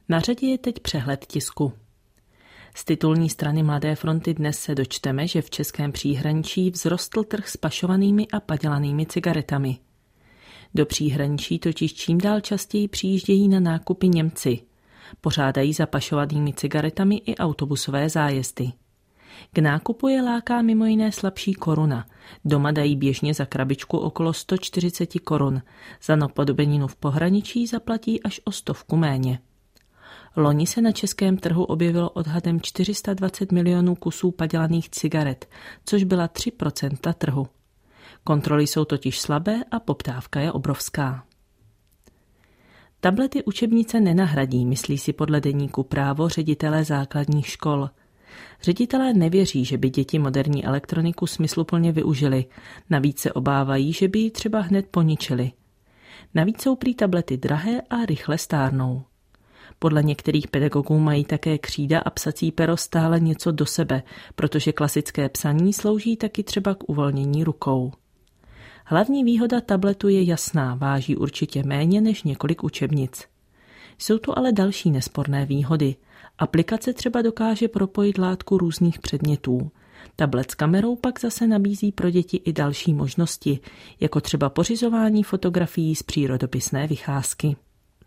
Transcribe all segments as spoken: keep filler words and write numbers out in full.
Na řadě je teď přehled tisku. Z titulní strany Mladé fronty dnes se dočteme, že v českém příhraničí vzrostl trh s pašovanými a padělanými cigaretami. Do příhraničí totiž čím dál častěji přijíždějí na nákupy Němci. Pořádají za pašovanými cigaretami i autobusové zájezdy. K nákupu je láká mimo jiné slabší koruna. Doma dají běžně za krabičku okolo sto čtyřicet korun. Za napodobeninu v pohraničí zaplatí až o stovku méně. Loni se na českém trhu objevilo odhadem čtyři sta dvacet milionů kusů padělaných cigaret, což byla tři procenta trhu. Kontroly jsou totiž slabé a poptávka je obrovská. Tablety učebnice nenahradí, myslí si podle deníku Právo ředitelé základních škol. Ředitelé nevěří, že by děti moderní elektroniku smysluplně využili, navíc se obávají, že by ji třeba hned poničili. Navíc jsou prý tablety drahé a rychle stárnou. Podle některých pedagogů mají také křída a psací pero stále něco do sebe, protože klasické psaní slouží taky třeba k uvolnění rukou. Hlavní výhoda tabletu je jasná, váží určitě méně než několik učebnic. Jsou tu ale další nesporné výhody. Aplikace třeba dokáže propojit látku různých předmětů. Tablet s kamerou pak zase nabízí pro děti i další možnosti, jako třeba pořizování fotografií z přírodopisné vycházky.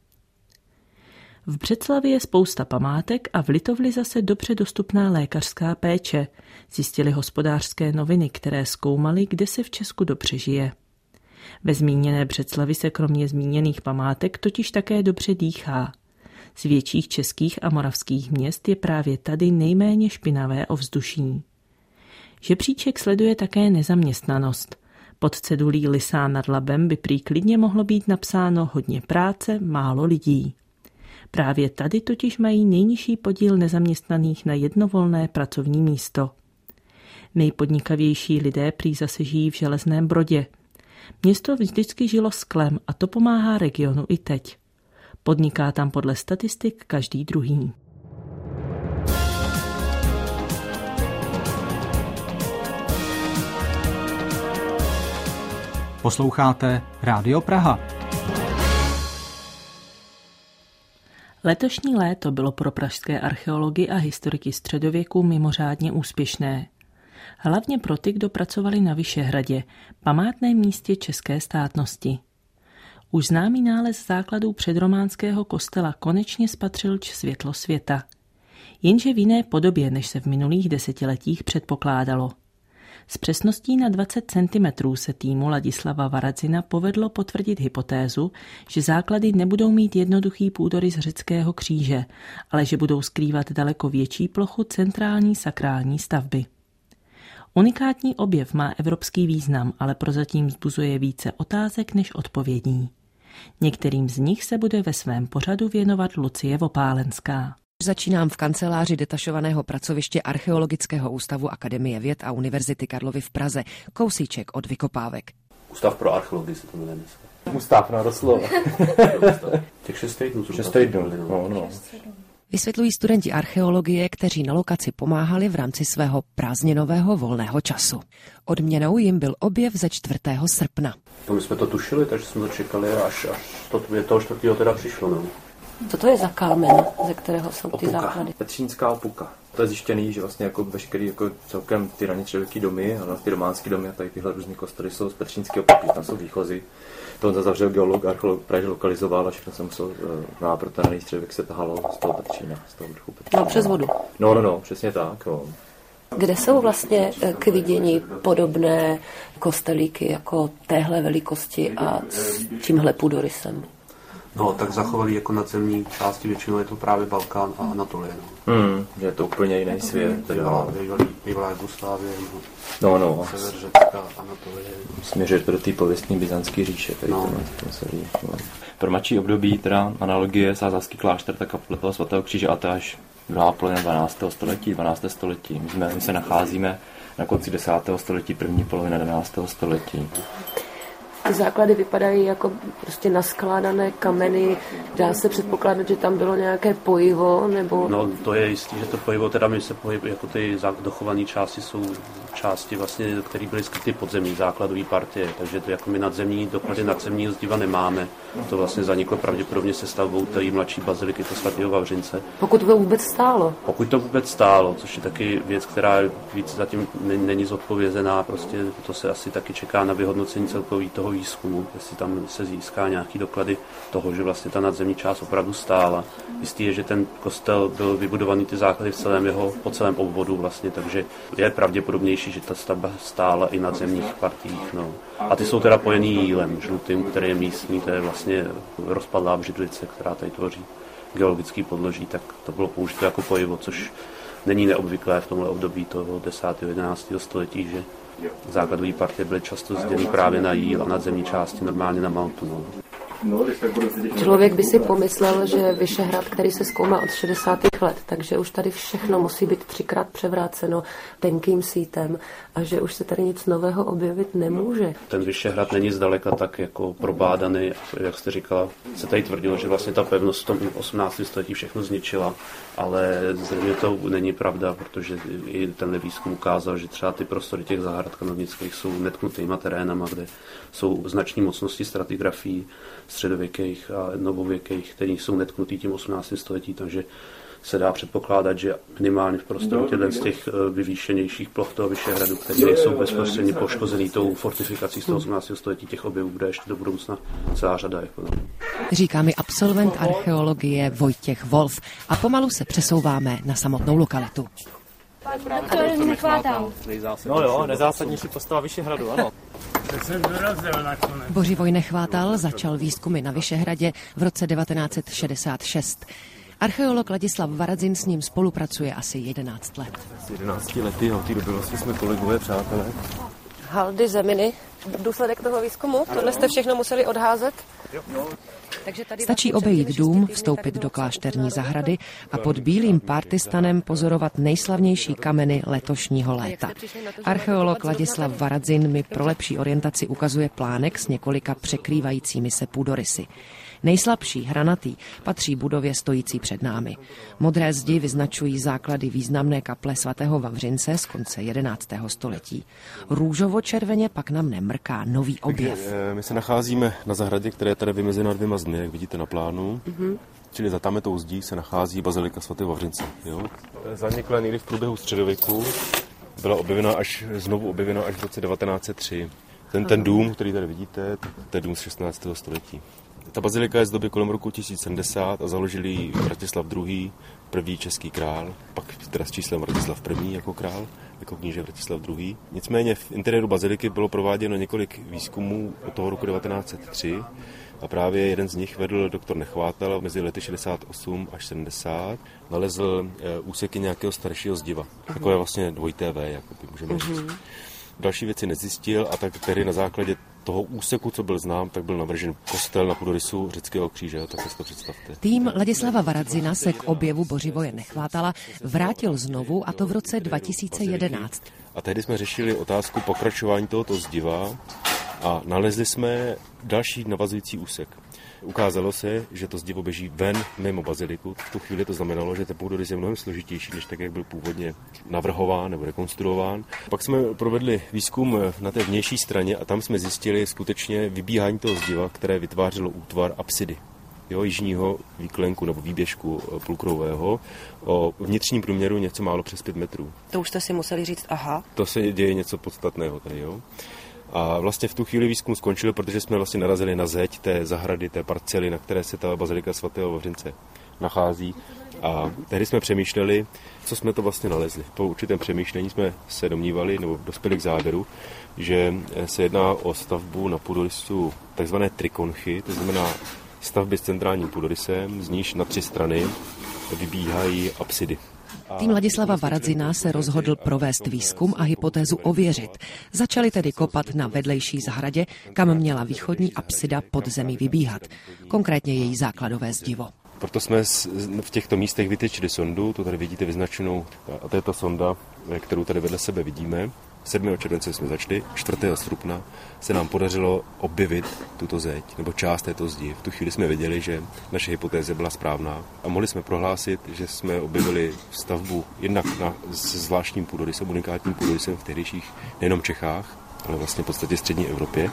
V Břeclavi je spousta památek a v Litovli zase dobře dostupná lékařská péče, zjistily Hospodářské noviny, které zkoumaly, kde se v Česku dobře žije. Ve zmíněné Břeclavi se kromě zmíněných památek totiž také dobře dýchá. Z větších českých a moravských měst je právě tady nejméně špinavé ovzduší. Žebříček sleduje také nezaměstnanost. Pod cedulí Lysá nad Labem by prý klidně mohlo být napsáno hodně práce, málo lidí. Právě tady totiž mají nejnižší podíl nezaměstnaných na jedno volné pracovní místo. Nejpodnikavější lidé prý zase žijí v Železném Brodě. Město vždycky žilo sklem a to pomáhá regionu i teď. Podniká tam podle statistik každý druhý. Posloucháte Rádio Praha. Letošní léto bylo pro pražské archeology a historiky středověku mimořádně úspěšné. Hlavně pro ty, kdo pracovali na Vyšehradě, památném místě české státnosti. Už známý nález základů předrománského kostela konečně spatřil světlo světa. Jenže v jiné podobě, než se v minulých desetiletích předpokládalo. S přesností na dvacet centimetrů se týmu Ladislava Varadzina povedlo potvrdit hypotézu, že základy nebudou mít jednoduchý půdorys řeckého kříže, ale že budou skrývat daleko větší plochu centrální sakrální stavby. Unikátní objev má evropský význam, ale prozatím vzbuzuje více otázek než odpovědí. Některým z nich se bude ve svém pořadu věnovat Lucie Vopálenská. Začínám v kanceláři detašovaného pracoviště Archeologického ústavu Akademie věd a Univerzity Karlovy v Praze, kousíček od vykopávek. Ústav pro archeologii se to jmenuje dneska. Ústav, no doslova. Těch šest týdnů. Šest týdnů, no, no. Vysvětlují studenti archeologie, kteří na lokaci pomáhali v rámci svého prázdninového volného času. Odměnou jim byl objev ze čtvrtého srpna. No, my jsme to tušili, takže jsme to čekali, až, až to, toho čtvrtého teda přišlo. No. Co to je za kámen, ze kterého jsou ty Opuka. základy? Petřínská opuka. To je zjištěný, že vlastně jako veškerý jako celkem ty raněstředověké domy, a ty románské domy a tady tyhle různé kostely jsou z petřínské opuky, tam jsou výchozy. To on zavřel geolog, archeolog právě lokalizoval a všechno se musel, no a proto na středověk se tahalo z toho Petřína, z toho vrchu Petřína. No přes vodu. No, no, no, přesně tak, no. Kde jsou vlastně k vidění podobné kostelíky jako téhle velikosti a s tímhle půdorysem? No, tak zachovali jako na zemní části, většinou je to právě Balkán a Anatolie. No. Hmm, je to úplně jiný svět. Bývalá, bývalá Jugoslávie, no, no. Sever Řecka, Anatolie. Směřuje do té pověstní byzantské říše. Tady no. to celý, no. Pro mladší období, teda analogie Sázavský klášter, tak kaple toho svatého kříže a to až druhá polovina dvanáctého století, dvanácté století. My, jsme, my se nacházíme na konci desátého století, první polovina jedenáctého století. Ty základy vypadají jako prostě naskládané kameny. Dá se předpokládat, že tam bylo nějaké pojivo, nebo... No, to je jistý, že to pojivo, teda my se pohybuje, jako ty dochované části jsou části, vlastně, které byly skryty podzemní základové partie, takže to jako my nadzemní, doklady nadzemního zdiva nemáme. To vlastně zaniklo pravděpodobně se stavbou té mladší baziliky to svatého Vavřince. Pokud to vůbec stálo? Pokud to vůbec stálo, což je taky věc, která víc zatím není zodpovězená, prostě to se asi taky čeká na vyhodnocení celkového toho výzkumu, jestli tam se získá nějaký doklady toho, že vlastně ta nadzemní část opravdu stála. Jistý je, že ten kostel byl vybudovaný ty základy v celém jeho, po celém obvodu vlastně, takže je pravděpodobnější, že ta stavba stála i na zemních partiích. No. A ty jsou teda pojený jílem žlutým, který je místní, to je vlastně rozpadlá břidlice, která tady tvoří geologický podloží, tak to bylo použito jako pojivo, což není neobvyklé v tomhle období toho desátého jedenáctého století, že základové partie byly často zděny právě na jíl a nadzemní části normálně na maltu. No. Člověk by si pomyslel, že Vyšehrad, který se zkoumá od šedesátých let, takže už tady všechno musí být třikrát převráceno tenkým sítem a že už se tady nic nového objevit nemůže. Ten Vyšehrad není zdaleka tak jako probádaný, jak jste říkala. Se tady tvrdilo, že vlastně ta pevnost v tom osmnáctém století všechno zničila, ale zřejmě to není pravda, protože i ten výzkum ukázal, že třeba ty prostory těch zahrad kanovnických jsou netknutýma terénama, kde jsou značné mocnosti stratigrafií středověkých a novověkých, které jsou netknutý tím osmnáctém století, takže se dá předpokládat, že minimálně v prostoru těchto z těch vyvýšenějších ploch toho Vyšehradu, které nejsou bezprostředně poškozený tou fortifikací z toho osmnáctého století, těch objevů bude ještě do budoucna celá řada. Jako no. Říká mi absolvent archeologie Vojtěch Wolf a pomalu se přesouváme na samotnou lokalitu. To nechvátám. No jo, nejzásadnější postava Vyšehradu, ano. Bořivoj Nechvátal začal výzkumy na Vyšehradě v roce devatenáct set šedesát šest. Archeolog Ladislav Varadzin s ním spolupracuje asi jedenáct let. S jedenácti lety, od té doby vlastně jsme kolegové, přátelé. Haldy, zeminy, důsledek toho výzkumu? Tohle jste všechno museli odházet? Stačí obejít dům, vstoupit do klášterní zahrady a pod bílým pártystanem pozorovat nejslavnější kameny letošního léta. Archeolog Ladislav Varadzin mi pro lepší orientaci ukazuje plánek s několika překrývajícími se půdorysy. Nejslabší, hranatý, patří budově stojící před námi. Modré zdi vyznačují základy významné kaple svatého Vavřince z konce jedenáctého století. Růžovo-červeně pak na mne mrká nový objev. Takže, my se nacházíme na zahradě, která je tady vymezena dvěma zdmi, jak vidíte na plánu. Mm-hmm. Čili za tametou zdí se nachází bazilika svatého Vavřince. Jo? Zanikla někdy v průběhu středověku, byla objevena až, znovu objevena až v roce devatenáct set tři. Ten, ten dům, který tady vidíte, to je dům z šestnáctého století. Ta bazilika je z doby kolem roku tisíc sedmdesát a založili ji Vratislav druhý., první český král, pak teda s číslem Vratislav první. jako král, jako kníže Vratislav druhý. Nicméně v interiéru baziliky bylo prováděno několik výzkumů od toho roku devatenáct set tři a právě jeden z nich vedl doktor Nechvátal mezi lety šedesát osm až sedmdesát. Nalezl úseky nějakého staršího zdiva. Takové vlastně dvojité V, jako by můžeme říct. Další věci nezjistil a tak tedy na základě toho úseku, co byl znám, tak byl navržen kostel na půdorysu Řeckého kříže, tak si to představte. Tým Ladislava Varadzina se k objevu Bořivoje Nechvátala vrátil znovu, a to v roce dva tisíce jedenáct. A tehdy jsme řešili otázku pokračování tohoto zdiva a nalezli jsme další navazující úsek. Ukázalo se, že to zdivo běží ven mimo baziliku. V tu chvíli to znamenalo, že ten půdorys je mnohem složitější, než tak, jak byl původně navrhován nebo rekonstruován. Pak jsme provedli výzkum na té vnější straně a tam jsme zjistili skutečně vybíhání toho zdiva, které vytvářelo útvar apsidy. Jo, jižního výklenku nebo výběžku půlkruhového o vnitřním průměru něco málo přes pět metrů. To už jste si museli říct, aha. To se děje něco podstatného tady, jo. A vlastně v tu chvíli výzkum skončil, protože jsme vlastně narazili na zeď té zahrady, té parcely, na které se ta bazilika svatého Vavřince nachází. A tehdy jsme přemýšleli, co jsme to vlastně nalezli. Po určitém přemýšlení jsme se domnívali, nebo dospěli k závěru, že se jedná o stavbu na půdorysu takzvané trikonchy, to znamená stavby s centrálním půdorysem, z níž na tři strany vybíhají apsidy. Tým Ladislava Varadzina se rozhodl provést výzkum a hypotézu ověřit. Začali tedy kopat na vedlejší zahradě, kam měla východní apsida pod zemi vybíhat, konkrétně její základové zdivo. Proto jsme v těchto místech vytyčili sondu, tu tady vidíte vyznačenou, a to je ta sonda, kterou tady vedle sebe vidíme. sedmého července jsme začali, čtvrtého srpna se nám podařilo objevit tuto zeď, nebo část této zdi. V tu chvíli jsme věděli, že naše hypotéza byla správná a mohli jsme prohlásit, že jsme objevili stavbu jednak na zvláštním půdorysem, unikátním půdorysem v tehdejších nejenom Čechách, ale vlastně v podstatě střední Evropě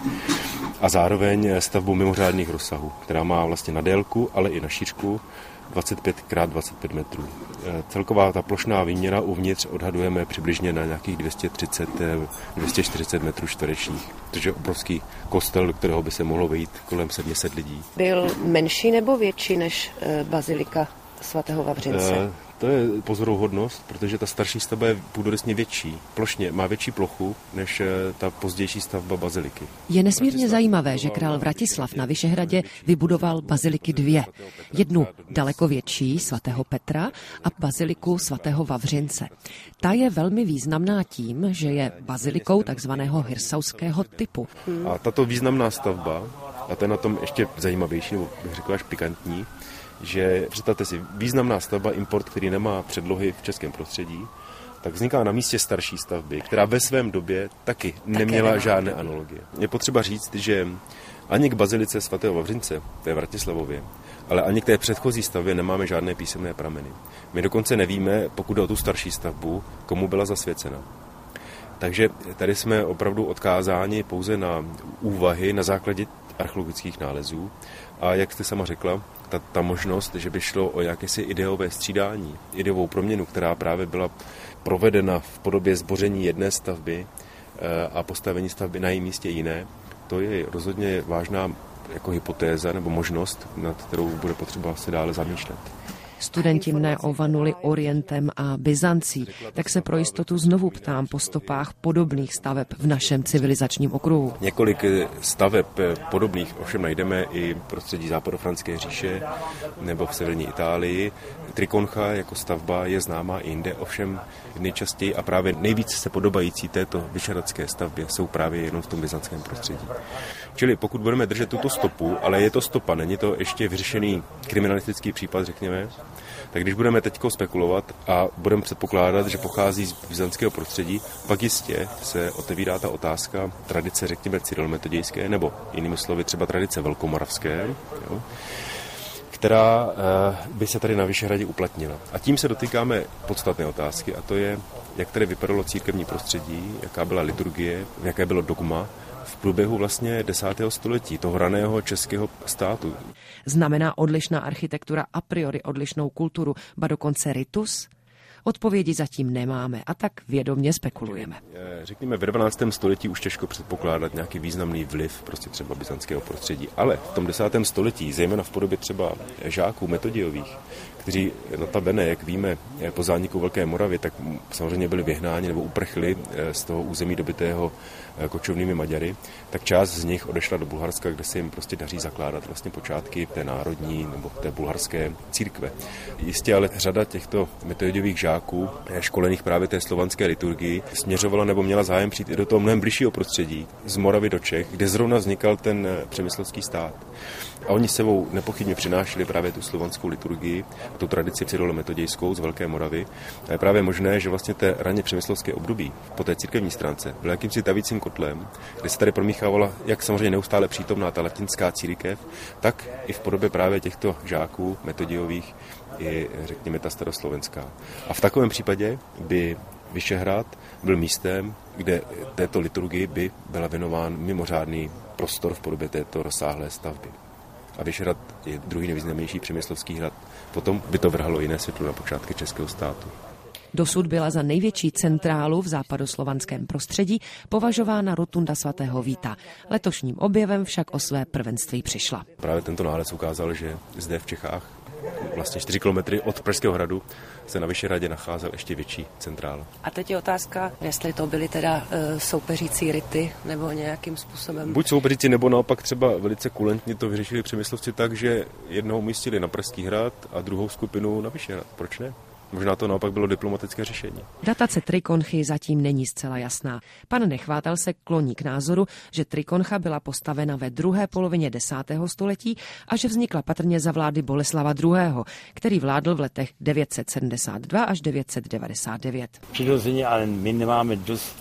a zároveň stavbu mimořádných rozsahů, která má vlastně na délku, ale i na šířku dvacet pět krát dvacet pět metrů. Celková ta plošná výměra uvnitř odhadujeme přibližně na nějakých dvě stě třicet až dvě stě čtyřicet metrů čtverečních, což je obrovský kostel, do kterého by se mohlo vejít kolem sedm set lidí. Byl menší nebo větší než bazilika svatého Vavřince? E, to je pozoruhodnost, protože ta starší stavba je půdorysně větší, plošně, má větší plochu než ta pozdější stavba baziliky. Je nesmírně zajímavé, že král Vratislav na Vyšehradě vybudoval baziliky dvě. Jednu daleko větší svatého Petra a baziliku svatého Vavřince. Ta je velmi významná tím, že je bazilikou takzvaného hirsauského typu. A tato významná stavba, a to je na tom ještě zajímavější, nebo bych řekl až pikantní, že představte si, významná stavba, import, který nemá předlohy v českém prostředí, tak vzniká na místě starší stavby, která ve svém době taky neměla také žádné analogie. Je potřeba říct, že ani k bazilice svatého Vavřince, to je v Vratislavově, ale ani k té předchozí stavbě nemáme žádné písemné prameny. My dokonce nevíme, pokud jde o tu starší stavbu, komu byla zasvěcena. Takže tady jsme opravdu odkázáni pouze na úvahy na základě archeologických nálezů a jak jste sama řekla, ta, ta možnost, že by šlo o jakési ideové střídání, ideovou proměnu, která právě byla provedena v podobě zboření jedné stavby a postavení stavby na jejím místě jiné, to je rozhodně vážná jako hypotéza nebo možnost, nad kterou bude potřeba se dále zamýšlet. Studenti mne ovanuli Orientem a Byzancí, tak se pro jistotu znovu ptám po stopách podobných staveb v našem civilizačním okruhu. Několik staveb podobných ovšem najdeme i v prostředí západofranské říše nebo v severní Itálii. Trikoncha jako stavba je známá i jinde, ovšem nejčastěji a právě nejvíc se podobající této vyšehradské stavbě jsou právě jenom v tom byzantském prostředí. Čili pokud budeme držet tuto stopu, ale je to stopa, není to ještě vyřešený kriminalistický případ, řekněme, tak když budeme teď spekulovat a budeme předpokládat, že pochází z byzantského prostředí, pak jistě se otevírá ta otázka tradice, řekněme, cyrilometodějské, nebo jinými slovy třeba tradice velkomoravské, jo, která by se tady na Vyšehradě uplatnila. A tím se dotýkáme podstatné otázky, a to je, jak tady vypadalo církevní prostředí, jaká byla liturgie, jaké bylo dogma v průběhu vlastně desátého století, toho raného českého státu. Znamená odlišná architektura a priori odlišnou kulturu, ba dokonce ritus? Odpovědi zatím nemáme a tak vědomě spekulujeme. Řekněme, v devatenáctém století už těžko předpokládat nějaký významný vliv prostě třeba byzantského prostředí, ale v tom desátém století, zejména v podobě třeba žáků Metodiových, kteří notabene, jak víme, po zániku Velké Moravy, tak samozřejmě byli vyhnáni nebo uprchli z toho území dobytého kočovnými Maďary, tak část z nich odešla do Bulharska, kde se jim prostě daří zakládat vlastně počátky té národní nebo té bulharské církve. Jistě ale řada těchto Metodiových žáků, školených právě té slovanské liturgii, směřovala nebo měla zájem přijít i do toho mnohem bližšího prostředí, z Moravy do Čech, kde zrovna vznikal ten přemyslovský stát. A oni sebou nepochybně přinášeli právě tu slovanskou liturgii, tu tradici cyrilometodějskou z Velké Moravy. A je právě možné, že vlastně té raně přemyslovské období po té církevní stránce bylo jakýmsi tavícím kotlem, kde se tady promíchávala jak samozřejmě neustále přítomná ta latinská církev, tak i v podobě právě těchto žáků Metodiových i řekněme ta staroslovenská. A v takovém případě by Vyšehrad byl místem, kde této liturgii by byla věnován mimořádný prostor v podobě této rozsáhlé stavby. A Vyšehrad je druhý nejvýznamnější přemyslovský hrad. Potom by to vrhalo jiné světlo na počátky českého státu. Dosud byla za největší centrálu v západoslovanském prostředí považována rotunda svatého Víta. Letošním objevem však o své prvenství přišla. Právě tento nález ukázal, že zde v Čechách, vlastně čtyři kilometry od Pražského hradu, se na Vyšehradě nacházel ještě větší centrála. A teď je otázka, jestli to byly teda e, soupeřící rity, nebo nějakým způsobem... Buď soupeřící, nebo naopak třeba velice kulentně to vyřešili přemyslovci tak, že jednoho umístili na Pražský hrad a druhou skupinu na Vyšehrad. Proč ne? Možná to naopak bylo diplomatické řešení. Datace Trikonchy zatím není zcela jasná. Pan Nechvátal se kloní k názoru, že Trikoncha byla postavena ve druhé polovině desátého století a že vznikla patrně za vlády Boleslava druhého., který vládl v letech devět set sedmdesát dva až devět set devadesát devět. Přirozeně, ale my nemáme dost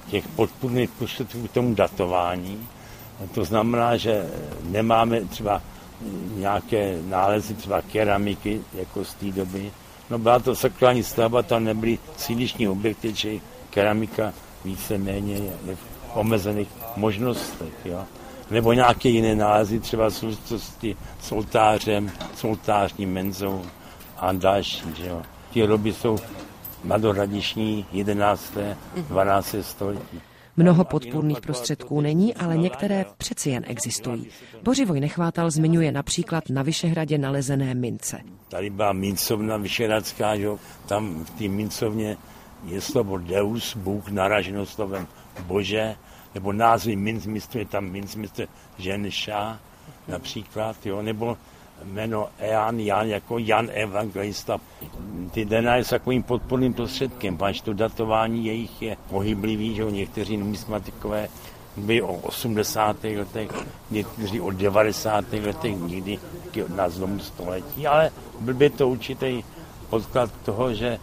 těch podpůrných prostředků k tomu datování. To znamená, že nemáme třeba nějaké nálezy, třeba keramiky, jako z té doby. No byla to sakrální stavba, tam nebyly sídliční objekty, či keramika víceméně je v omezených možnostech. Jo. Nebo nějaké jiné nálezy, třeba souvislosti s oltářem, s oltářní menzou a další. Že jo. Ty hroby jsou mladohradiční jedenácté dvanácté století. Mnoho podpůrných prostředků není, ale některé přeci jen existují. Bořivoj Nechvátal zmiňuje například na Vyšehradě nalezené mince. Tady byla mincovna vyšehradská, že? Tam v té mincovně je slovo Deus, Bůh, naraženo slovem Bože, nebo názvy mincmistru, je tam mincmistr Ženša například, jo? Nebo jméno Jan, Jan jako Jan Evangelista. Ty denáry je s takovým podporným prostředkem, páč to datování jejich je pohyblivý, že někteří numismatikové byli o osmdesátých letech, někteří o devadesátých letech, někdy na zlomu století, ale byl by to určitý podklad toho, že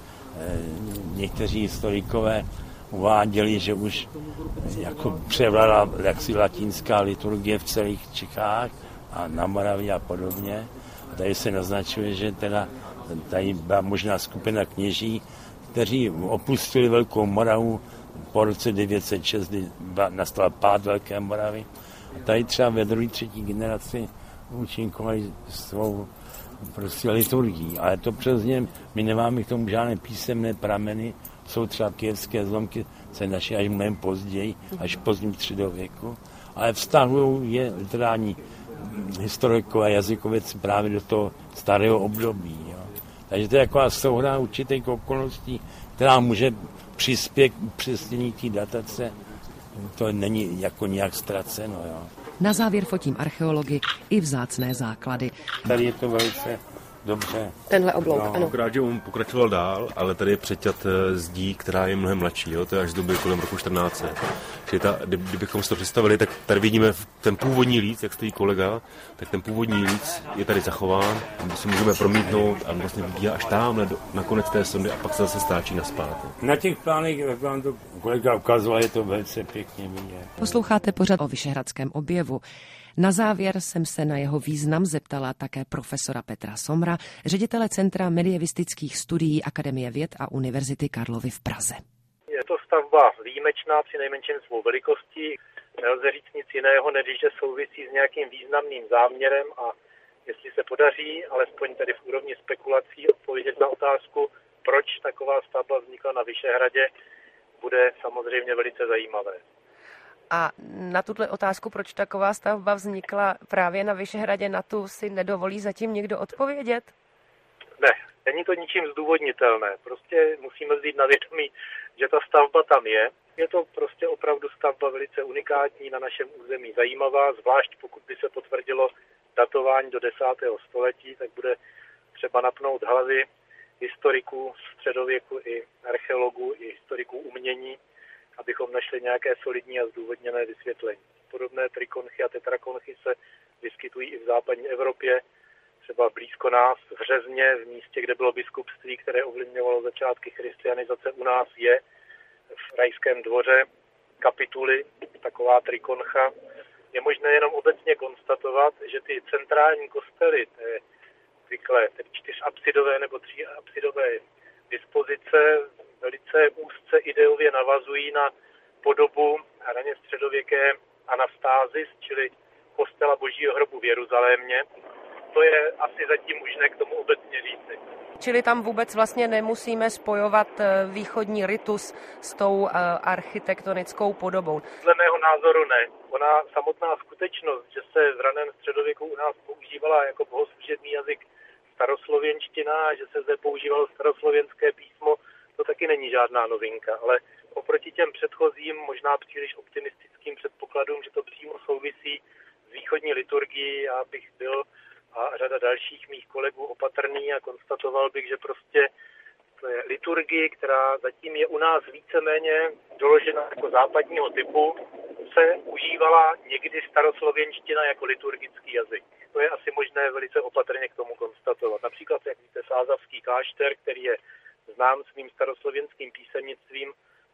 někteří historikové uváděli, že už jako převládla jaksi latinská liturgie v celých Čechách a na Moravě a podobně. A tady se naznačuje, že teda tady byla možná skupina kněží, kteří opustili Velkou Moravu po roce devět set šest, kdy nastal pád Velké Moravy. A tady třeba ve druhé, třetí generaci účinkovali svou prostě liturgii. Ale to přes ně, my nemáme k tomu žádné písemné prameny, jsou třeba kyjevské zlomky, se našly až mnohem později, až v pozdním středověku, ale vztahují je literární historikové jazykověci právě do toho starého období. Jo. Takže to je taková souhra určitých okolností, která může přispět k upřesnění té datace. To není jako nějak ztraceno. Jo. Na závěr fotím archeology i vzácné základy. Tady je to velice dobře. Tenhle oblouk, no, ano. Akorát, že on pokračoval dál, ale tady je přeťat zdí, která je mnohem mladší, jo? To je až z doby kolem roku čtrnáct set. Čili ta, kdybychom si to představili, tak tady vidíme ten původní líc, jak stojí kolega, tak ten původní líc je tady zachován, my si můžeme promítnout a vlastně vidí až tam na konec té sondy a pak se zase stáčí nazpátek. Na těch plánech, jak vám to kolega ukazoval, je to velice pěkně vidět. Posloucháte pořad o Vyšehradském objevu. Na závěr jsem se na jeho význam zeptala také profesora Petra Somra, ředitele Centra medievistických studií Akademie věd a Univerzity Karlovy v Praze. Je to stavba výjimečná při nejmenším svou velikostí. Nelze říct nic jiného, než že souvisí s nějakým významným záměrem a jestli se podaří, alespoň tedy v úrovni spekulací, odpovědět na otázku, proč taková stavba vznikla na Vyšehradě, bude samozřejmě velice zajímavé. A na tuto otázku, proč taková stavba vznikla právě na Vyšehradě, na tu si nedovolí zatím někdo odpovědět? Ne, není to ničím zdůvodnitelné. Prostě musíme vzít na vědomí, že ta stavba tam je. Je to prostě opravdu stavba velice unikátní, na našem území zajímavá, zvlášť pokud by se potvrdilo datování do desátého století, tak bude třeba napnout hlavy historiků středověku i archeologů i historiků umění, abychom našli nějaké solidní a zdůvodněné vysvětlení. Podobné trikonchy a tetrakonchy se vyskytují i v západní Evropě, třeba blízko nás, v Řezně, v místě, kde bylo biskupství, které ovlivňovalo začátky christianizace. U nás je v Rajském dvoře Kapituly taková trikoncha. Je možné jenom obecně konstatovat, že ty centrální kostely, té zvykle tedy čtyřapsidové nebo tříapsidové dispozice, velice úzce ideově navazují na podobu raně středověké Anastázis, čili kostela Božího hrobu v Jeruzalémě. To je asi zatím možné k tomu obecně říci. Čili tam vůbec vlastně nemusíme spojovat východní ritus s tou architektonickou podobou? Dle mého názoru ne. Ona samotná skutečnost, že se v raném středověku u nás používala jako bohoslužební jazyk staroslověnština a že se zde používalo staroslovenské písmo, to taky není žádná novinka, ale oproti těm předchozím, možná příliš optimistickým předpokladům, že to přímo souvisí s východní liturgií, já bych byl a řada dalších mých kolegů opatrný a konstatoval bych, že prostě to je liturgii, která zatím je u nás víceméně doložena jako západního typu, se užívala někdy staroslověnština jako liturgický jazyk. To je asi možné velice opatrně k tomu konstatovat. Například, jak víte, Sázavský klášter, který je znám svým staroslověnským písemnictvím,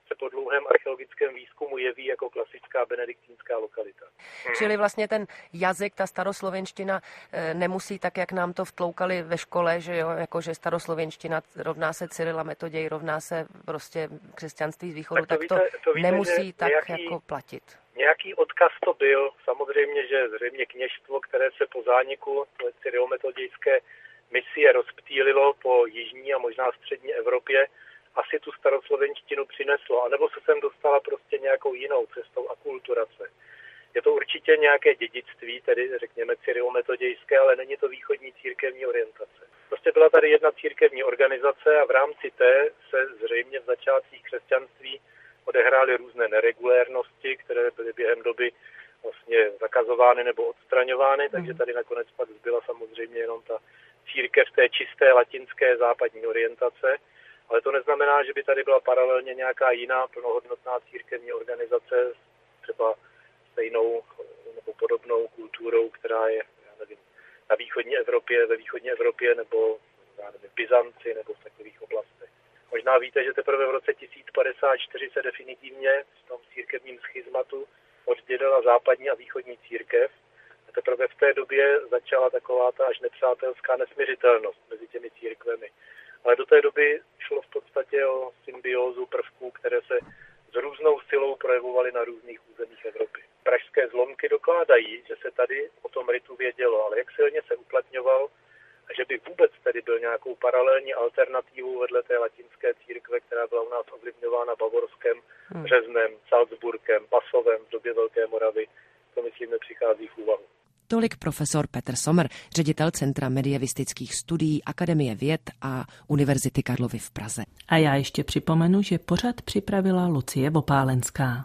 se po dlouhém archeologickém výzkumu jeví jako klasická benediktínská lokalita. Čili vlastně ten jazyk, ta staroslovenština nemusí tak, jak nám to vtloukali ve škole, že jo, jakože staroslovenština rovná se Cyrila Metoděj, rovná se prostě křesťanství z východu, tak, tak to, víte, to víte, nemusí tak nějaký, jako platit. Nějaký odkaz to byl, samozřejmě, že zřejmě kněžstvo, které se po zániku cyrilometodějské misie rozptýlilo po jižní a možná střední Evropě, asi tu staroslovenštinu přineslo, anebo se sem dostala prostě nějakou jinou cestou akulturace. Je to určitě nějaké dědictví, tedy řekněme cyrilometodějské, ale není to východní církevní orientace. Prostě byla tady jedna církevní organizace a v rámci té se zřejmě v začátcích křesťanství odehrály různé neregulérnosti, které byly během doby vlastně zakazovány nebo odstraňovány, takže tady nakonec pak zbyla samozřejmě jenom ta církev té čisté latinské západní orientace, ale to neznamená, že by tady byla paralelně nějaká jiná plnohodnotná církevní organizace, třeba stejnou nebo podobnou kulturou, která je, já nevím, na východní Evropě, ve východní Evropě nebo já nevím, v Byzanci nebo v takových oblastech. Možná víte, že teprve v roce tisíc padesát čtyři se definitivně v tom církevním schizmatu oddělila západní a východní církev. A teprve v té době začala taková ta až nepřátelská nesmiřitelnost mezi těmi církvemi. Ale do té doby šlo v podstatě o symbiózu prvků, které se s různou silou projevovaly na různých územích Evropy. Pražské zlomky dokládají, že se tady o tom ritu vědělo, ale jak silně se uplatňoval a že by vůbec tedy byl nějakou paralelní alternativou vedle té latinské církve, která byla u nás ovlivňována Bavorskem, Březnem, Salzburgem, Pasovem v době Velké Moravy, to myslím nepřichází v úvahu. Tolik profesor Petr Sommer, ředitel Centra medievistických studií Akademie věd a Univerzity Karlovy v Praze. A já ještě připomenu, že pořad připravila Lucie Vopálenská.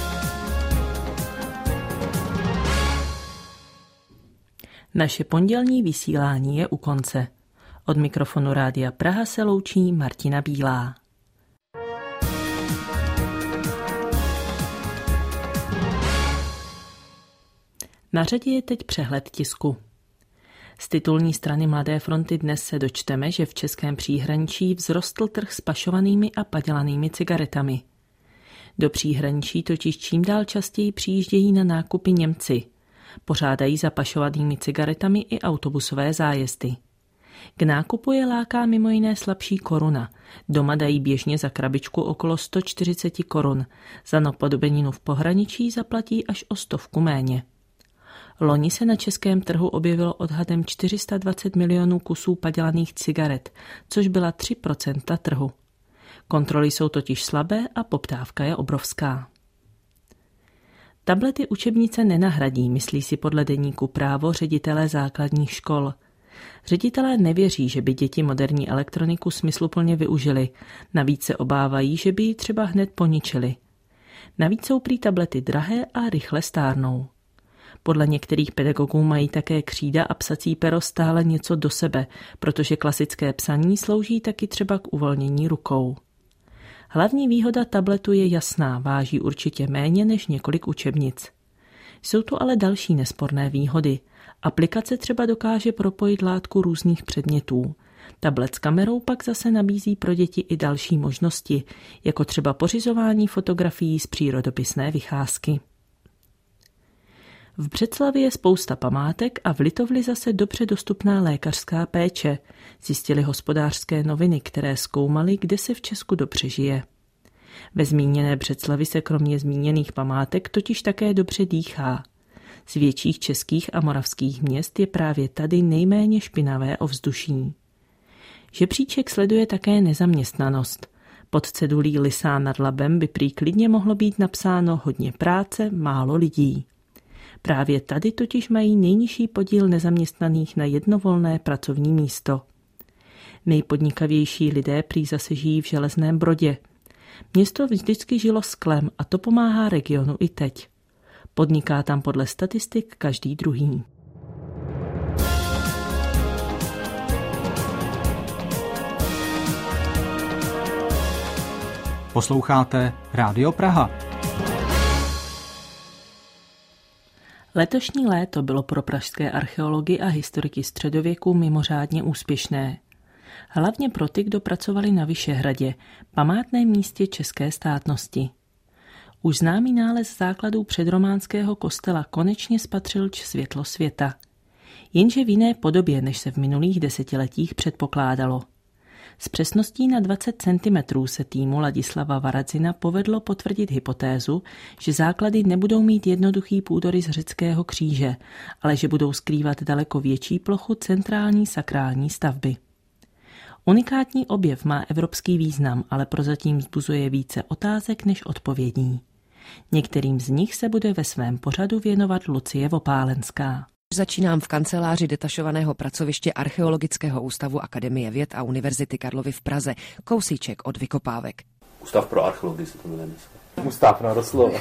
Naše pondělní vysílání je u konce. Od mikrofonu Rádia Praha se loučí Martina Bílá. Na řadě je teď přehled tisku. Z titulní strany Mladé fronty dnes se dočteme, že v českém příhraničí vzrostl trh s pašovanými a padělanými cigaretami. Do příhraničí totiž čím dál častěji přijíždějí na nákupy Němci. Pořádají za pašovanými cigaretami i autobusové zájezdy. K nákupu je láká mimo jiné slabší koruna. Doma dají běžně za krabičku okolo sto čtyřicet korun. Za napodobeninu v pohraničí zaplatí až o stovku méně. Loni se na českém trhu objevilo odhadem čtyři sta dvacet milionů kusů padělaných cigaret, což byla tři procenta trhu. Kontroly jsou totiž slabé a poptávka je obrovská. Tablety učebnice nenahradí, myslí si podle deníku Právo ředitelé základních škol. Ředitelé nevěří, že by děti moderní elektroniku smysluplně využili, navíc se obávají, že by ji třeba hned poničili. Navíc jsou prý tablety drahé a rychle stárnou. Podle některých pedagogů mají také křída a psací pero stále něco do sebe, protože klasické psaní slouží taky třeba k uvolnění rukou. Hlavní výhoda tabletu je jasná, váží určitě méně než několik učebnic. Jsou tu ale další nesporné výhody. Aplikace třeba dokáže propojit látku různých předmětů. Tablet s kamerou pak zase nabízí pro děti i další možnosti, jako třeba pořizování fotografií z přírodopisné vycházky. V Břeclavi je spousta památek a v Litovli zase dobře dostupná lékařská péče, zjistily Hospodářské noviny, které zkoumaly, kde se v Česku dobře žije. Ve zmíněné Břeclavi se kromě zmíněných památek totiž také dobře dýchá. Z větších českých a moravských měst je právě tady nejméně špinavé ovzduší. Žebříček sleduje také nezaměstnanost. Pod cedulí Lysá nad Labem by prý klidně mohlo být napsáno hodně práce, málo lidí. Právě tady totiž mají nejnižší podíl nezaměstnaných na jedno volné pracovní místo. Nejpodnikavější lidé prý zase žijí v Železném Brodě. Město vždycky žilo sklem a to pomáhá regionu i teď. Podniká tam podle statistik každý druhý. Posloucháte Rádio Praha. Letošní léto bylo pro pražské archeology a historiky středověku mimořádně úspěšné. Hlavně pro ty, kdo pracovali na Vyšehradě, památném místě české státnosti. Už známý nález základů předrománského kostela konečně spatřil světlo světa. Jenže v jiné podobě, než se v minulých desetiletích předpokládalo. S přesností na dvacet centimetrů se týmu Ladislava Varadzina povedlo potvrdit hypotézu, že základy nebudou mít jednoduchý půdorys řeckého kříže, ale že budou skrývat daleko větší plochu centrální sakrální stavby. Unikátní objev má evropský význam, ale prozatím vzbuzuje více otázek než odpovědí. Některým z nich se bude ve svém pořadu věnovat Lucie Vopálenská. Začínám v kanceláři detašovaného pracoviště Archeologického ústavu Akademie věd a Univerzity Karlovy v Praze, kousíček od vykopávek. Ústav pro archeologii se to jmenuje. Ústav, no doslova.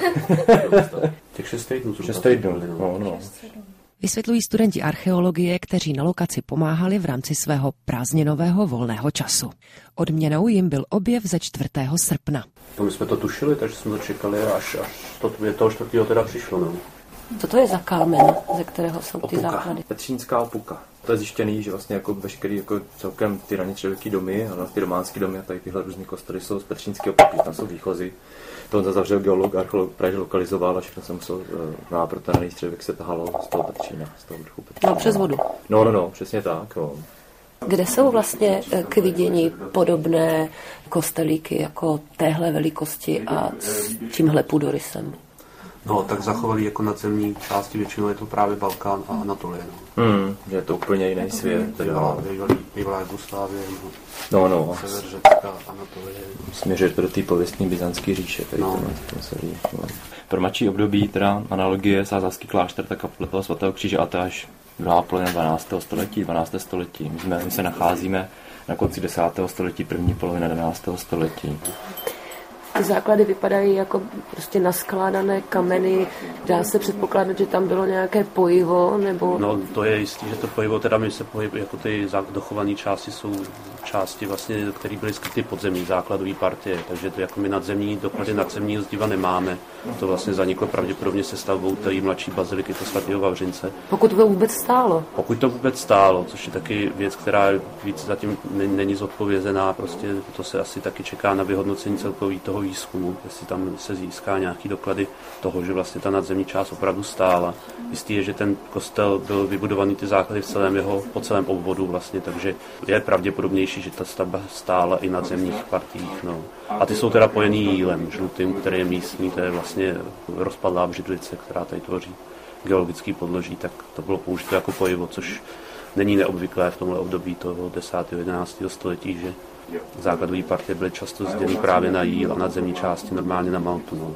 Těch šest týdnů. Šest týdnů, no, no. Vysvětlují studenti archeologie, kteří na lokaci pomáhali v rámci svého prázdninového volného času. Odměnou jim byl objev ze čtvrtého srpna. To my jsme to tušili, takže jsme to čekali, až, až to, toho čtvrtého teda přišlo. No. Co to je za kámen, ze kterého jsou ty Opuka. základy? Petřínská opuka. To je zjištěný, že vlastně jako veškerý jako celkem ty raně středověký domy, a ty románské domy a tady tyhle různý kostely jsou z petřínského opapí, tam jsou výchozy. To zavřel geolog, archeolog právě lokalizoval a všechno se musel na proto raný středověk se tahalo z toho Petřína, z toho vrchu Petřína. No přes vodu. No, no, no, přesně tak. No. Kde jsou vlastně k vidění podobné kostelíky jako téhle velikosti a s tímhle půdorysem? No, tak zachovali jako nadzemní části, většinou je to právě Balkán a Anatolie. No. Hmm, je to úplně jiný svět. Bývalá Jugoslávie, no, no. Sever Řecka, Anatolie. Směřuje to do té pověstní byzantské říše. Tady no. to, to celý, no. Pro mladší období, teda analogie Sázavský klášter, tak kaple svatého kříže a to až druhá polovina dvanáctého století, dvanáctého století. My, jsme, my se nacházíme na konci desátého století, první polovina jedenáctého století. Ty základy vypadají jako prostě naskládané kameny. Dá se předpokládat, že tam bylo nějaké pojivo, nebo... No, to je jistý, že to pojivo, teda my se pohybuje, jako ty dochované části jsou části vlastně, které byly skryty podzemní základové partie, takže to jako my nadzemní, doklady nadzemního zdiva nemáme. To vlastně zaniklo pravděpodobně se stavbou té mladší baziliky to svatého Vavřince. Pokud to vůbec stálo. Pokud to vůbec stálo, což je taky věc, která víc zatím není zodpovězená, prostě to se asi taky čeká na vyhodnocení celkový toho výzkumu, jestli tam se získá nějaký doklady toho, že vlastně ta nadzemní část opravdu stála. Jistý je, že ten kostel byl vybudovaný ty základy v celém jeho, po celém obvodu vlastně, takže je pravděpodobnější, že ta stavba stála i na nadzemních partiích. No. A ty jsou teda pojený jílem žlutým, který je místní, to je vlastně rozpadlá břidlice, která tady tvoří geologický podloží, tak to bylo použito jako pojivo, což není neobvyklé v tomhle období toho desátého jedenáctého století, že základové partie byly často zděny právě na jíl a nadzemní části normálně na maltu. No.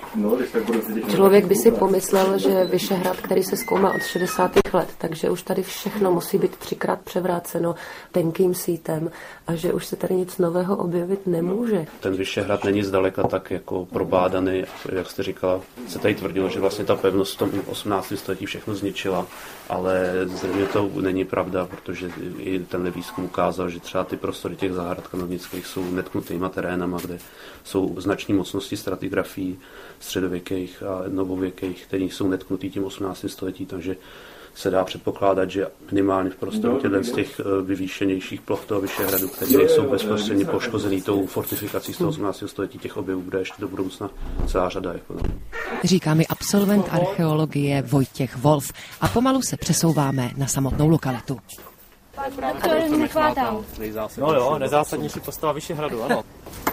Člověk by si pomyslel, že Vyšehrad, který se zkoumá od šedesátých let, takže už tady všechno musí být třikrát převráceno tenkým sítem a že už se tady nic nového objevit nemůže. Ten Vyšehrad není zdaleka tak jako probádaný, jak jste říkala. Se tady tvrdilo, že vlastně ta pevnost v tom osmnáctém století všechno zničila, ale zřejmě to není pravda, protože i tenhle výzkum ukázal, že třeba ty prostory těch zahrad kanovnických jsou netknutýma terénama, kde jsou značné mocnosti stratigrafií středověkých a novověkých, které jsou netknutý tím osmnáctém století, takže se dá předpokládat, že minimálně v prostoru těchto z těch vyvýšenějších ploch toho Vyšehradu, které nejsou bezprostředně poškozený tou fortifikací z toho osmnáctého století, těch objevů bude ještě do budoucna celá řada. Jako no. Říká mi absolvent archeologie Vojtěch Wolf a pomalu se přesouváme na samotnou lokalitu. To nechvátám. No jo, nejzásadnější postava Vyšehradu, ano.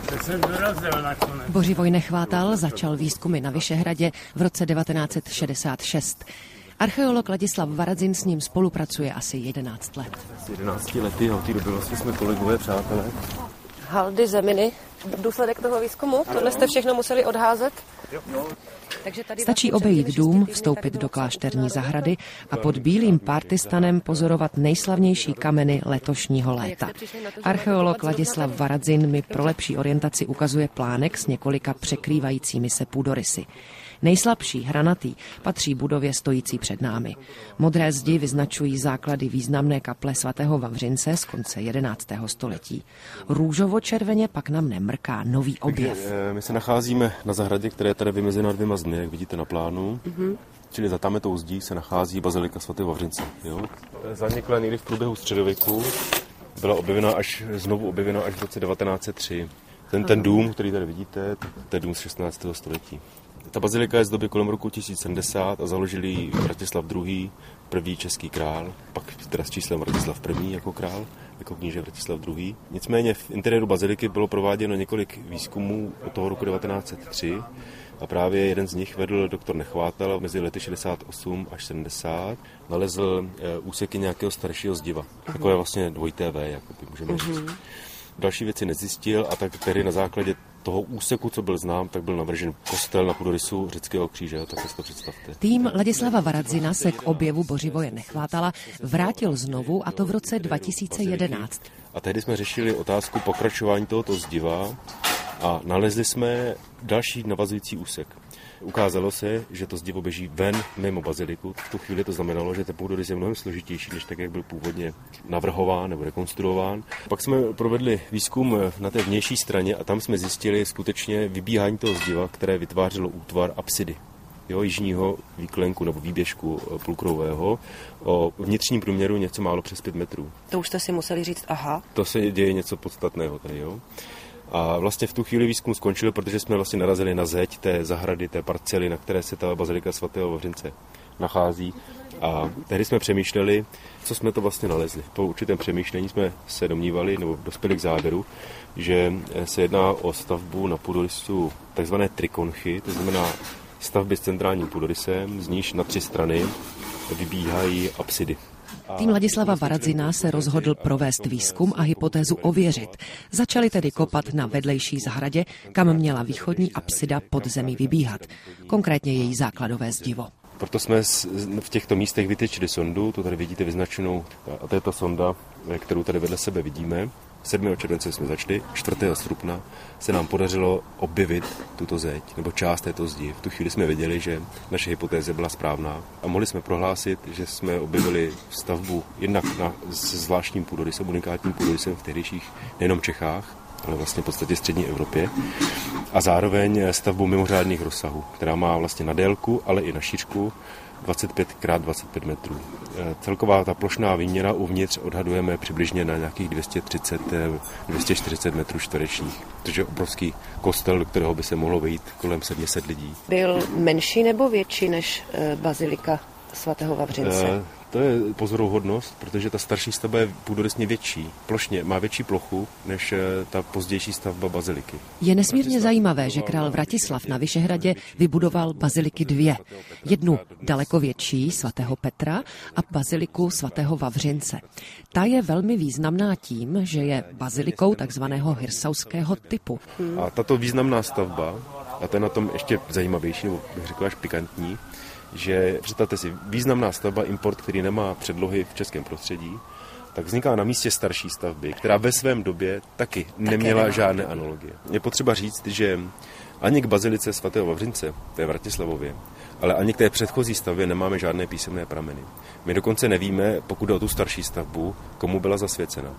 Bořivoj Nechvátal začal výzkumy na Vyšehradě v roce devatenáct set šedesát šest. Archeolog Ladislav Varadzin s ním spolupracuje asi jedenáct let. S jedenácti lety, od té doby vlastně jsme kolegové, přátelé. Haldy, zeminy, důsledek toho výzkumu? Tohle jste všechno museli odházet? Stačí obejít dům, vstoupit do klášterní zahrady a pod bílým pártystanem pozorovat nejslavnější kameny letošního léta. Archeolog Ladislav Varadzin mi pro lepší orientaci ukazuje plánek s několika překrývajícími se půdorysy. Nejslabší, hranatý, patří budově stojící před námi. Modré zdi vyznačují základy významné kaple svatého Vavřince z konce jedenáctého století. Růžovo-červeně pak na mne mrká nový objev. Takže, my se nacházíme na zahradě, která je tady vymezena dvěma zdmi, jak vidíte na plánu. Mm-hmm. Čili za tametou zdí se nachází bazilika svatého Vavřince. Jo? Zanikla někdy v průběhu středověku. byla objevena až, znovu objevena až v roce devatenáct set tři. Ten, ten dům, který tady vidíte, to je dům z šestnáctého století. Ta bazilika je z doby kolem roku tisíc sedmdesát a založil ji Vratislav druhý., první český král, pak teda s číslem Vratislav první. jako král, jako kníže Vratislav druhý. Nicméně v interiéru baziliky bylo prováděno několik výzkumů od toho roku devatenáct set tři a právě jeden z nich vedl doktor Nechvátal mezi lety šedesát osm až sedmdesát. Nalezl úseky nějakého staršího zdiva. Takové vlastně dvojité V, jako by můžeme říct. Další věci nezjistil a tak tedy na základě toho úseku, co byl znám, tak byl navržen kostel na půdorysu Řeckého kříže, tak si to představte. Tým Ladislava Varadzina se k objevu Bořivoje Nechvátala vrátil znovu, a to v roce dva tisíce jedenáct. A tehdy jsme řešili otázku pokračování tohoto zdiva a nalezli jsme další navazující úsek. Ukázalo se, že to zdivo běží ven mimo baziliku. V tu chvíli to znamenalo, že ten půdorys je mnohem složitější, než tak, jak byl původně navrhován nebo rekonstruován. Pak jsme provedli výzkum na té vnější straně a tam jsme zjistili skutečně vybíhání toho zdiva, které vytvářelo útvar apsidy. Jo, jižního výklenku nebo výběžku půlkruhového o vnitřním průměru něco málo přes pět metrů. To už jste si museli říct, aha. To se děje něco podstatného tady, jo. A vlastně v tu chvíli výzkum skončil, protože jsme vlastně narazili na zeď té zahrady, té parcely, na které se ta bazilika svatého Vavřince nachází. A tehdy jsme přemýšleli, co jsme to vlastně nalezli. Po určitém přemýšlení jsme se domnívali, nebo dospěli k závěru, že se jedná o stavbu na půdorysu takzvané trikonchy, to znamená stavby s centrálním půdorysem, z níž na tři strany vybíhají apsidy. Tým Ladislava Varadzina se rozhodl provést výzkum a hypotézu ověřit. Začali tedy kopat na vedlejší zahradě, kam měla východní apsida pod zemí vybíhat, konkrétně její základové zdivo. Proto jsme v těchto místech vytyčili sondu, tu tady vidíte vyznačenou, a to je ta sonda, kterou tady vedle sebe vidíme. sedmého července jsme začali, čtvrtého srpna se nám podařilo objevit tuto zeď, nebo část této zdi. V tu chvíli jsme věděli, že naše hypotéza byla správná a mohli jsme prohlásit, že jsme objevili stavbu jednak na, s zvláštním půdorysem, unikátním půdorysem v tehdejších nejenom Čechách, ale vlastně v podstatě střední Evropě. A zároveň stavbu mimořádných rozsahů, která má vlastně na délku, ale i na šířku dvacet pět krát dvacet pět metrů. Celková ta plošná výměra uvnitř odhadujeme přibližně na nějakých dvě stě třicet až dvě stě čtyřicet metrů čtverečních. To je obrovský kostel, do kterého by se mohlo vejít kolem sedm set lidí. Byl menší nebo větší než bazilika svatého Vavřince? E, to je pozoruhodnost, protože ta starší stavba je půdorysně větší, plošně, má větší plochu než ta pozdější stavba baziliky. Je nesmírně zajímavé, že král Vratislav na Vyšehradě vybudoval baziliky dvě. Jednu daleko větší, svatého Petra, a baziliku svatého Vavřince. Ta je velmi významná tím, že je bazilikou takzvaného hirsauského typu. A tato významná stavba, a to je na tom ještě zajímavější, nebo bych řekl až pikantní, že představte si, významná stavba, import, který nemá předlohy v českém prostředí, tak vzniká na místě starší stavby, která ve svém době taky neměla taky žádné analogie. Je potřeba říct, že ani k bazilice svatého Vavřince, to je v Vratislavově, ale ani k té předchozí stavbě nemáme žádné písemné prameny. My dokonce nevíme, pokud jde o tu starší stavbu, komu byla zasvěcena.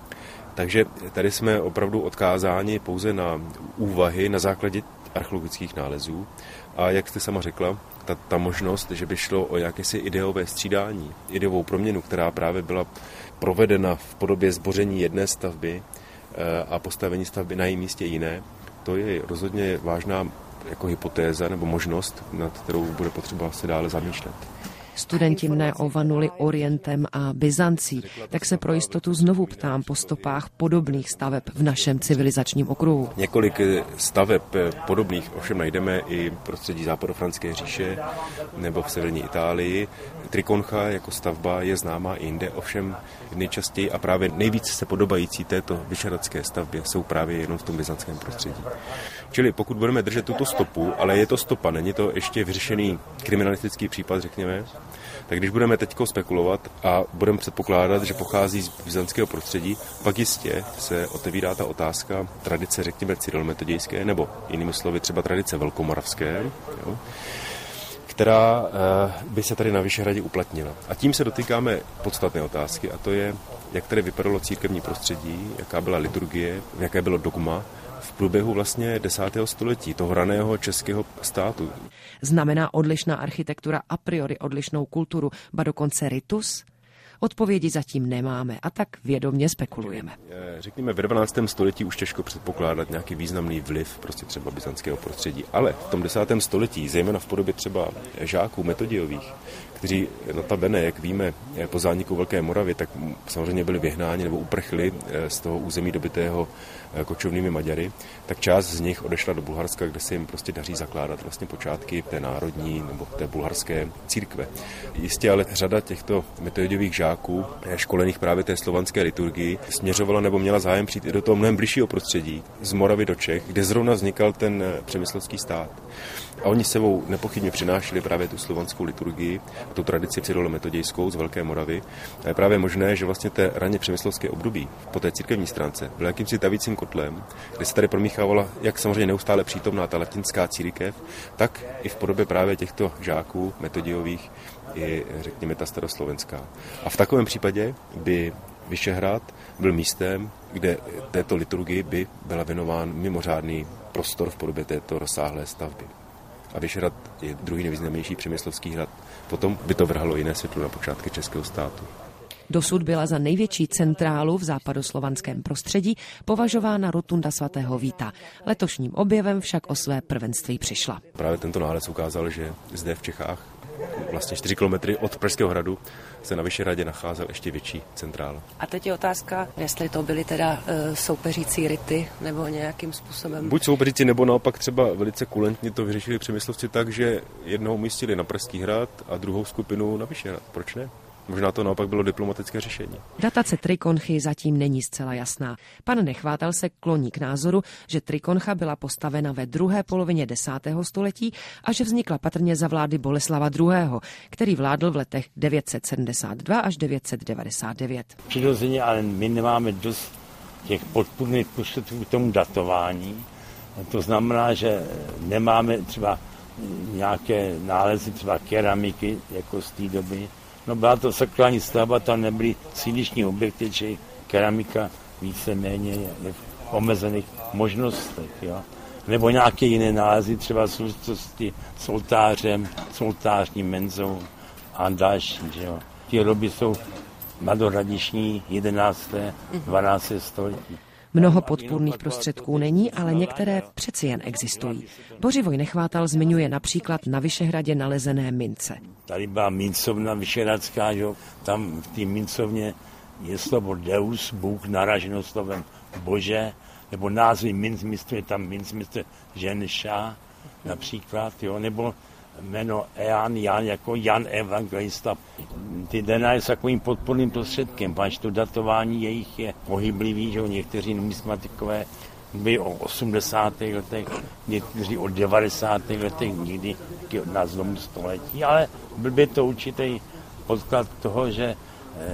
Takže tady jsme opravdu odkázáni pouze na úvahy na základě archeologických nálezů. A jak jste sama řekla, ta, ta možnost, že by šlo o jakési ideové střídání, ideovou proměnu, která právě byla provedena v podobě zboření jedné stavby a postavení stavby na jejím místě jiné, to je rozhodně vážná jako hypotéza nebo možnost, nad kterou bude potřeba se dále zamýšlet. Studenti mne ovanuli Orientem a Byzancí, tak se pro jistotu znovu ptám po stopách podobných staveb v našem civilizačním okruhu. Několik staveb podobných ovšem najdeme i v prostředí západofranské říše nebo v severní Itálii. Trikoncha jako stavba je známá i jinde, ovšem nejčastěji a právě nejvíc se podobající této vyšehradské stavbě jsou právě jenom v tom byzantském prostředí. Čili pokud budeme držet tuto stopu, ale je to stopa, není to ještě vyřešený kriminalistický případ, řekněme, tak když budeme teď spekulovat a budeme předpokládat, že pochází z byzantského prostředí, pak jistě se otevírá ta otázka tradice, řekněme, cyrilometodějské, nebo jinými slovy třeba tradice velkomoravské, jo, která by se tady na Vyšehradě uplatnila. A tím se dotýkáme podstatné otázky, a to je, jak tady vypadalo církevní prostředí, jaká byla liturgie, jaké bylo dogma v průběhu vlastně desátého století, toho raného českého státu. Znamená odlišná architektura a priori odlišnou kulturu, ba dokonce ritus? Odpovědi zatím nemáme a tak vědomě spekulujeme. Řekněme, ve dvanáctém století už těžko předpokládat nějaký významný vliv prostě třeba byzantského prostředí, ale v tom desátém století, zejména v podobě třeba žáků Metodiových, kteří notabene, jak víme, po zániku Velké Moravy, tak samozřejmě byli vyhnáni nebo uprchli z toho území dobytého kočovnými Maďary, tak část z nich odešla do Bulharska, kde se jim prostě daří zakládat vlastně počátky té národní nebo té bulharské církve. Jistě ale řada těchto Metodiových žáků, školených právě té slovanské liturgii, směřovala nebo měla zájem přijít i do toho mnohem bližšího prostředí, z Moravy do Čech, kde zrovna vznikal ten přemyslovský stát. A oni sebou nepochybně přinášeli právě tu slovanskou liturgii, tu tradici cyrilo-metodějskou z Velké Moravy. A je právě možné, že vlastně té raně přemyslovské období po té církevní stránce bylo jakýmsi tavícím kotlem, kde se tady promíchávala jak samozřejmě neustále přítomná ta latinská církev, tak i v podobě právě těchto žáků Metodiových i řekněme ta staroslovenská. A v takovém případě by Vyšehrad byl místem, kde této liturgii by byla věnován mimořádný prostor v podobě této rozsáhlé stavby. A Vyšehrad je druhý nejvýznamnější přemyslovský hrad. Potom by to vrhalo jiné světlo na počátky českého státu. Dosud byla za největší centrálu v západoslovanském prostředí považována rotunda svatého Víta. Letošním objevem však o své prvenství přišla. Právě tento nález ukázal, že zde v Čechách, vlastně čtyři kilometry od Pražského hradu, se na Vyšehradě nacházel ještě větší centrála. A teď je otázka, jestli to byly teda e, soupeřící rity nebo nějakým způsobem. Buď soupeřící, nebo naopak třeba velice kulentně to vyřešili přemyslovci tak, že jednoho umístili na Pražský hrad a druhou skupinu na Vyšehrad. Proč ne? Možná to naopak bylo diplomatické řešení. Datace Trikonchy zatím není zcela jasná. Pan Nechvátal se kloní k názoru, že Trikoncha byla postavena ve druhé polovině desátého století a že vznikla patrně za vlády Boleslava druhého., který vládl v letech devět set sedmdesát dva až devět set devadesát devět. Přirozeně, ale my nemáme dost těch podpůrných prostředků k tomu datování. To znamená, že nemáme třeba nějaké nálezy třeba keramiky jako z té doby. No byla to sakrální stavba, tam nebyly sídliční objekty, či keramika víceméně je v omezených možnostech. Jo. Nebo nějaké jiné nálezy, třeba souvislosti s oltářem, s oltářní menzou a další. Že jo. Ty hroby jsou mladohradiční jedenácté dvanácté století. Mnoho podpůrných prostředků není, ale některé přeci jen existují. Bořivoj Nechvátal zmiňuje například na Vyšehradě nalezené mince. Tady byla mincovna vyšehradská, že? Tam v té mincovně je slovo Deus, Bůh, naraženo slovem Bože, nebo názvy mincmistr, je tam mincmistr Ženša například, jo? Nebo jméno Jan, Jan jako Jan Evangelista. Ty dena je s takovým podporným prostředkem, páč to datování jejich je pohyblivý, že někteří numismatikové byli o osmdesátých letech, někteří o devadesátých letech, někdy na zlomu století, ale byl by to určitý podklad toho, že e,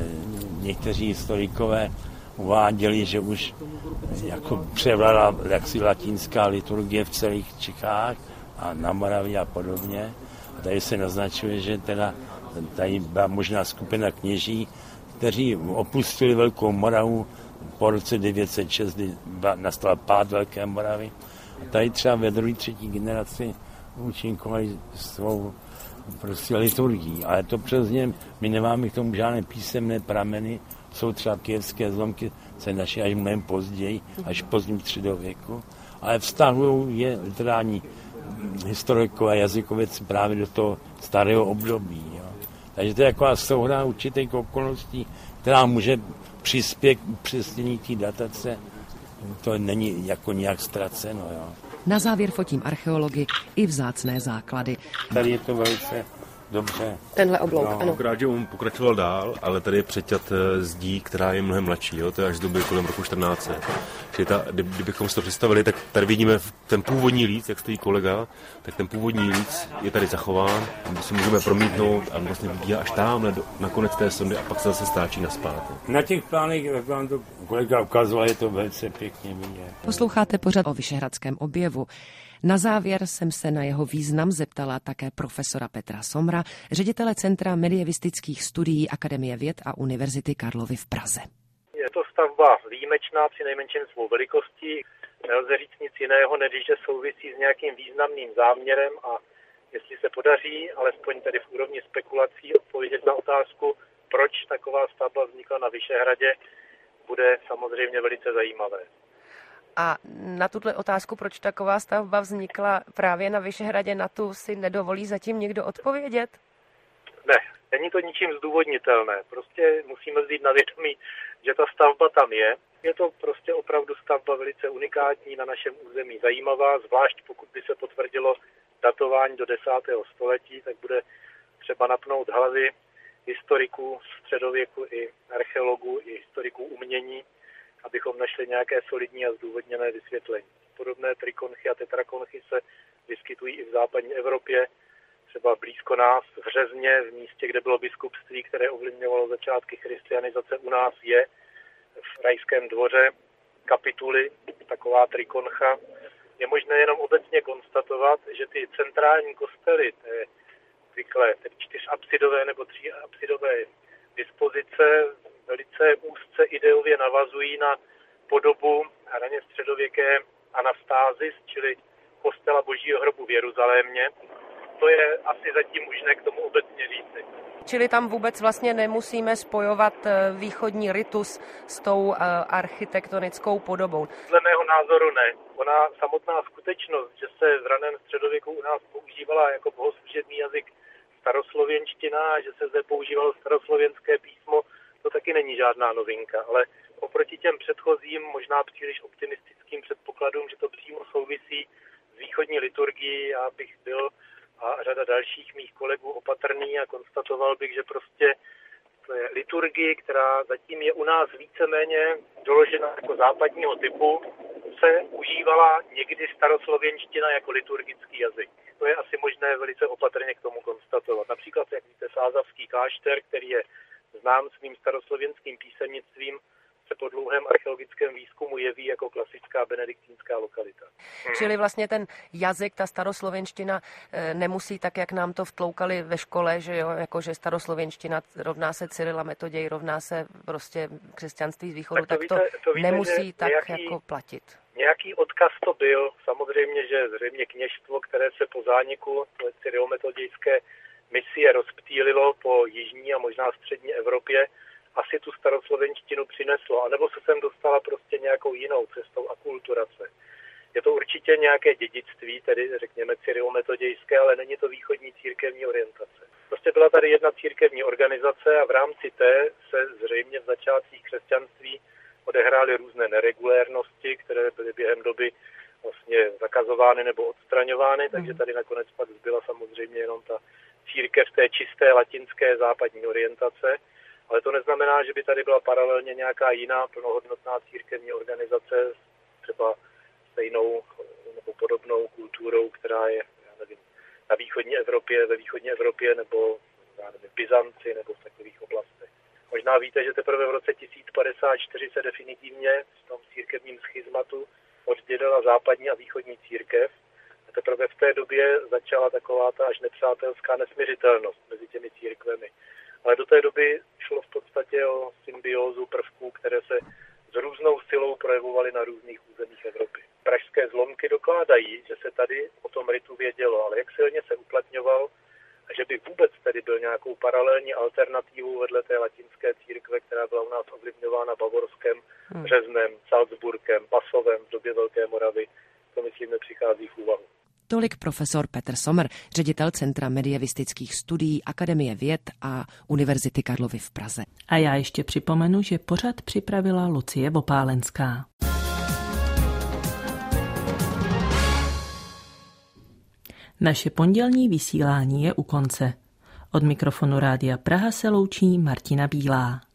někteří historikové uváděli, že už jako převládla jaksi latinská liturgie v celých Čechách a na Moravě a podobně. A tady se naznačuje, že teda tady byla možná skupina kněží, kteří opustili Velkou Moravu po roce devět set šest, kdy nastal pád Velké Moravy. A tady třeba ve druhé, třetí generaci účinkovali svou prostě liturgií. Ale to přes ně, my nemáme k tomu žádné písemné prameny, jsou třeba kyjevské zlomky, se našly až mnohem později, až v pozdním středověku, ale vztahují je literární historikové a jazykovědci právě do toho starého období. Jo. Takže to je taková souhra určitých okolností, která může přispět k upřesnění té datace. To není jako nějak ztraceno. Jo. Na závěr fotím archeology i vzácné základy. Tady je to velice dobře. Tenhle oblouk, no, ano. Akorát, že on pokračoval dál, ale tady je přeťat zdí, která je mnohem mladší, jo? To je až z doby kolem roku čtrnáct set. Čili ta, kdybychom si to představili, tak tady vidíme ten původní líc, jak stojí kolega, tak ten původní líc je tady zachován, my si můžeme promítnout a vlastně vidí až tam na konec té sondy a pak se zase stáčí nazpátek. Na těch plánech, jak vám to kolega ukazoval, je to velice pěkně vidět. Posloucháte pořad o vyšehradském objevu. Na závěr jsem se na jeho význam zeptala také profesora Petra Somra, ředitele Centra medievistických studií Akademie věd a Univerzity Karlovy v Praze. Je to stavba výjimečná při nejmenším svou velikostí. Nelze říct nic jiného, než že souvisí s nějakým významným záměrem a jestli se podaří, alespoň tedy v úrovni spekulací, odpovědět na otázku, proč taková stavba vznikla na Vyšehradě, bude samozřejmě velice zajímavé. A na tuto otázku, proč taková stavba vznikla právě na Vyšehradě, na tu si nedovolí zatím někdo odpovědět? Ne, není to ničím zdůvodnitelné. Prostě musíme vzít na vědomí, že ta stavba tam je. Je to prostě opravdu stavba velice unikátní, na našem území zajímavá, zvlášť pokud by se potvrdilo datování do desátého století, tak bude třeba napnout hlavy historiků středověku i archeologů i historiků umění, abychom našli nějaké solidní a zdůvodněné vysvětlení. Podobné trikonchy a tetrakonchy se vyskytují i v západní Evropě, třeba blízko nás v Řezně, v místě, kde bylo biskupství, které ovlivňovalo začátky christianizace. U nás je v Rajském dvoře kapituly taková trikoncha. Je možné jenom obecně konstatovat, že ty centrální kostely, té zvykle tedy čtyřapsidové nebo tříapsidové dispozice, velice úzce ideově navazují na podobu raně středověké Anastázis, čili kostela Božího hrobu v Jeruzalémě. To je asi zatím možné k tomu obecně říci. Čili tam vůbec vlastně nemusíme spojovat východní ritus s tou architektonickou podobou? Dle mého názoru ne. Ona samotná skutečnost, že se v raném středověku u nás používala jako bohoslužební jazyk staroslověnština a že se zde používalo staroslověnské písmo, to taky není žádná novinka, ale oproti těm předchozím, možná příliš optimistickým předpokladům, že to přímo souvisí s východní liturgií, já bych byl a řada dalších mých kolegů opatrný a konstatoval bych, že prostě to je liturgii, která zatím je u nás víceméně doložena jako západního typu, se užívala někdy staroslověnština jako liturgický jazyk. To je asi možné velice opatrně k tomu konstatovat. Například, jak víte, Sázavský klášter, který je znám svým staroslověnským písemnictvím, se po dlouhém archeologickém výzkumu jeví jako klasická benediktínská lokalita. Hmm. Čili vlastně ten jazyk, ta staroslovenština nemusí tak, jak nám to vtloukali ve škole, že jo, jakože staroslovenština rovná se Cyrila Metoděj, rovná se prostě křesťanství z východu, tak to, tak to, víte, to víte, nemusí tak nějaký, jako platit. Nějaký odkaz to byl, samozřejmě, že zřejmě kněžstvo, které se po zániku cyrilometodějské misie rozptýlilo po jižní a možná střední Evropě, asi tu staroslovenštinu přineslo, anebo se sem dostala prostě nějakou jinou cestou akulturace. Je to určitě nějaké dědictví, tedy řekněme cyrilometodějské, ale není to východní církevní orientace. Prostě byla tady jedna církevní organizace a v rámci té se zřejmě v začátcích křesťanství odehrály různé neregulérnosti, které byly během doby vlastně zakazovány nebo odstraňovány, takže tady nakonec pak zbyla samozřejmě jenom ta církev té čisté latinské západní orientace. Ale to neznamená, že by tady byla paralelně nějaká jiná plnohodnotná církevní organizace, třeba stejnou nebo podobnou kulturou, která je, já nevím, na východní Evropě, ve východní Evropě nebo já nevím, v Byzanci nebo v takových oblastech. Možná víte, že teprve v roce tisíc padesát čtyři se definitivně v tom církevním schizmatu oddělila západní a východní církev. A teprve v té době začala taková ta až nepřátelská nesmiřitelnost mezi těmi církvemi. Ale do té doby šlo v podstatě o symbiózu prvků, které se s různou silou projevovaly na různých územích Evropy. Pražské zlomky dokládají, že se tady o tom ritu vědělo, ale jak silně se uplatňoval a že by vůbec tady byl nějakou paralelní alternativou vedle té latinské církve, která byla u nás ovlivňována Bavorskem, hmm. Řeznem, Salzburgem, Pasovem v době Velké Moravy, to myslím nepřichází v úvahu. Tolik profesor Petr Sommer, ředitel Centra medievistických studií Akademie věd a Univerzity Karlovy v Praze. A já ještě připomenu, že pořad připravila Lucie Vopálenská. Naše pondělní vysílání je u konce. Od mikrofonu Rádia Praha se loučí Martina Bílá.